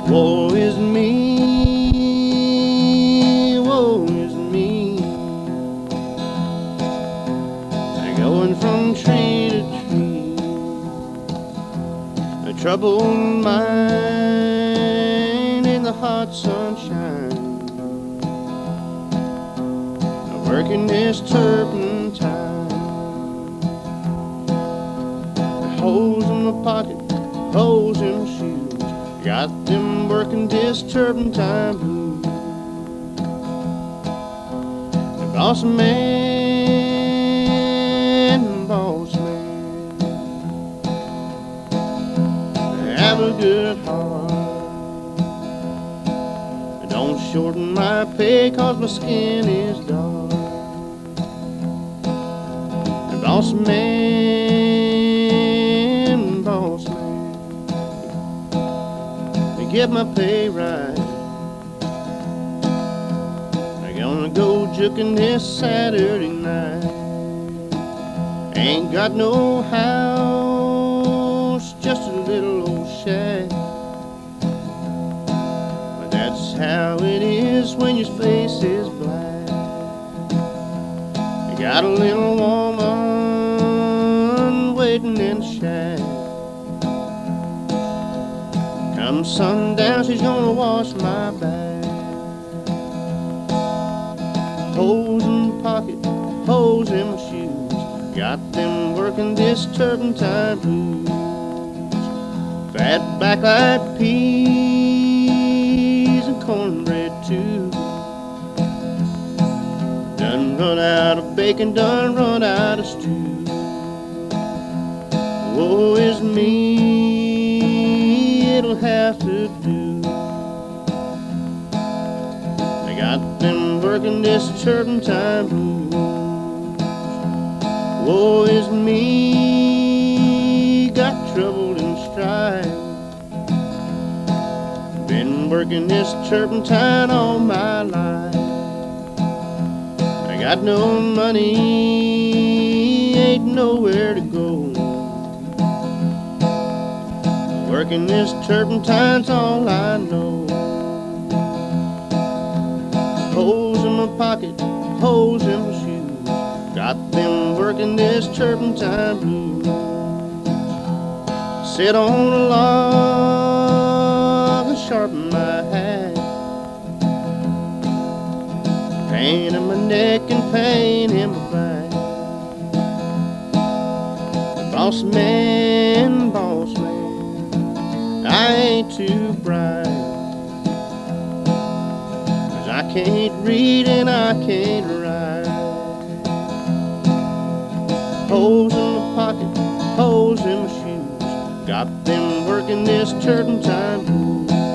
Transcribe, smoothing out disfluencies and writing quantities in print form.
Woe is me, woe is me. They're going from tree to tree, a troubled mind in the hot sunshine, working this turpentine. Holes in my pocket, holes in my shoes, got them working this turpentine blues. The boss man, boss man, have a good heart. Don't shorten my pay 'cause my skin is dark. The boss man, boss man, get my pay right. I'm gonna go juking this Saturday night. Ain't got no house, just a little old shack. But that's how it is when your face is black. I got a little woman waiting in the shack. Come sundown, she's gonna wash my back. Holes in my pocket, holes in my shoes, got them working this turpentine blues. Fat back like peas and cornbread too. Done run out of bacon, done run out of stew. Woe is me, it'll have to do. I got them working this turpentine blues. Woe is me, got trouble and strife. Been working this turpentine all my life. I got no money, ain't nowhere to go. Working this turpentine's all I know. Holes in my pocket, holes in my shoes, got them working this turpentine blues. Sit on a log and sharpen my hat, pain in my neck and pain in my back. Boss man, boss man, I ain't too bright, 'cause I can't read and I can't write. Holes in my pocket, holes in my shoes, got them working this turpentine blues.